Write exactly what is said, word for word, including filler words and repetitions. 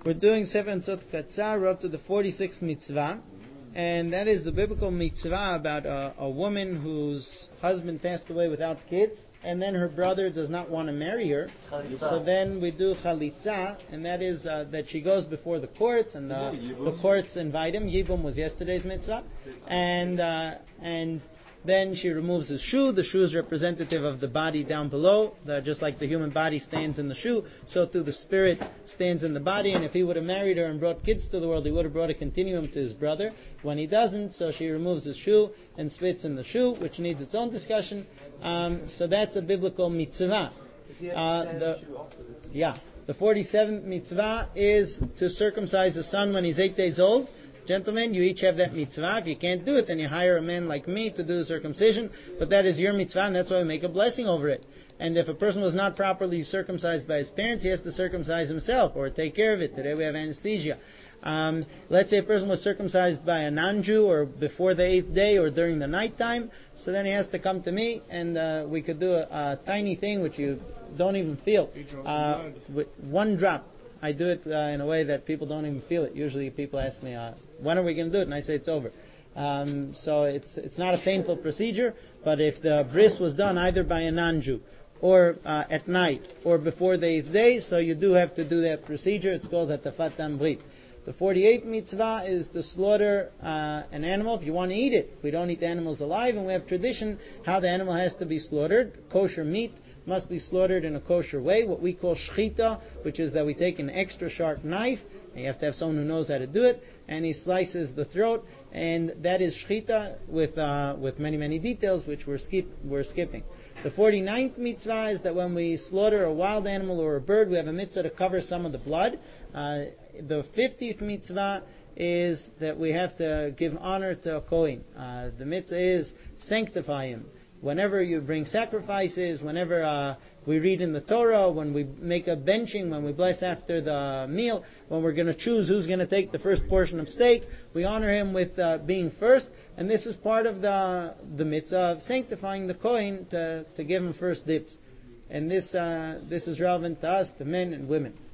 We're doing Sefer Mitzvot Katzar. We're up to the forty-sixth mitzvah, and that is the biblical mitzvah about a, a woman whose husband passed away without kids, and then her brother does not want to marry her. Chalitza. So then we do chalitza, and that is uh, that she goes before the courts, and uh, the courts invite him. Yibum was yesterday's mitzvah, and uh, and. Then she removes his shoe. The shoe is representative of the body down below. The, just like the human body stands in the shoe, so too the spirit stands in the body. And if he would have married her and brought kids to the world, he would have brought a continuum to his brother. When he doesn't, so she removes his shoe and spits in the shoe, which needs its own discussion. Um, so that's a biblical mitzvah. Uh, the, yeah. The forty-seventh mitzvah is to circumcise a son when he's eight days old. Gentlemen, you each have that mitzvah. If you can't do it, then you hire a man like me to do the circumcision. But that is your mitzvah, and that's why we make a blessing over it. And if a person was not properly circumcised by his parents, he has to circumcise himself or take care of it. Today we have anesthesia. Um, let's say a person was circumcised by a non-Jew or before the eighth day or during the nighttime, so then he has to come to me, and uh, we could do a, a tiny thing which you don't even feel. Uh, with one drop. I do it uh, in a way that people don't even feel it. Usually people ask me, uh, when are we going to do it? And I say it's over. Um, so it's it's not a painful procedure, but if the bris was done either by a non-Jew or uh, at night or before the eighth day, so you do have to do that procedure. It's called hatafat dam brit. The forty-eighth mitzvah is to slaughter uh, an animal if you want to eat it. We don't eat animals alive, and we have tradition how the animal has to be slaughtered. Kosher meat must be slaughtered in a kosher way, what we call shchita, which is that we take an extra sharp knife, and you have to have someone who knows how to do it, and he slices the throat, and that is shchita with uh, with many, many details, which we're, skip, we're skipping. The forty-ninth mitzvah is that when we slaughter a wild animal or a bird, we have a mitzvah to cover some of the blood. Uh, the fiftieth mitzvah is that we have to give honor to a Kohen. Uh, the mitzvah is sanctify him. Whenever you bring sacrifices, whenever uh, we read in the Torah, when we make a benching, when we bless after the meal, when we're going to choose who's going to take the first portion of steak, we honor him with uh, being first. And this is part of the the mitzvah of sanctifying the Kohen to, to give him first dips. And this uh, this is relevant to us, to men and women.